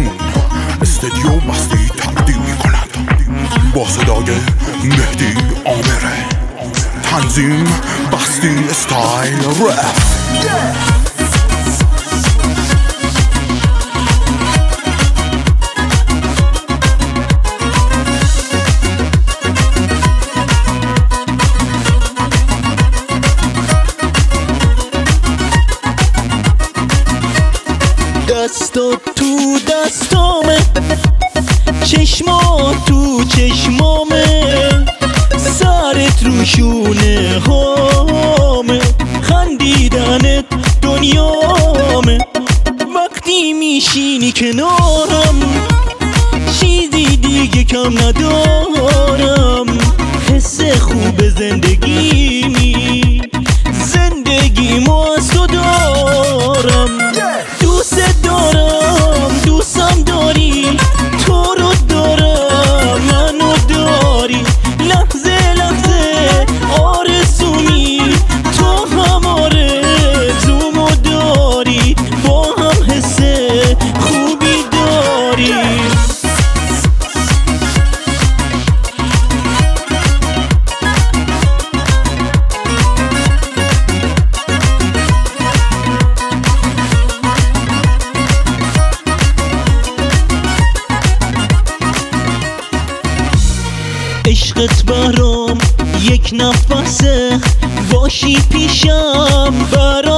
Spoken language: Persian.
جنون استدیو مستی تقدیم میکند با صدای مهدی عامره. تنظیم بستی استایل رپ. دستا تو دستامه، چشما تو چشمامه، سرت رو شونه هامه، خندیدنت دنیامه. وقتی میشینی کنارم چیزی دیگه کم ندارم. حس خوب زندگیمی، زندگیمو از تو دارم. دوست دارم، دوستم داری، تو رو دارم، منو داری. لحظه لحظه آرزومی، تو هم آرزومو داری. با هم حس خوبی داری. عشقت برام یک نفسه، باشی پیشم برام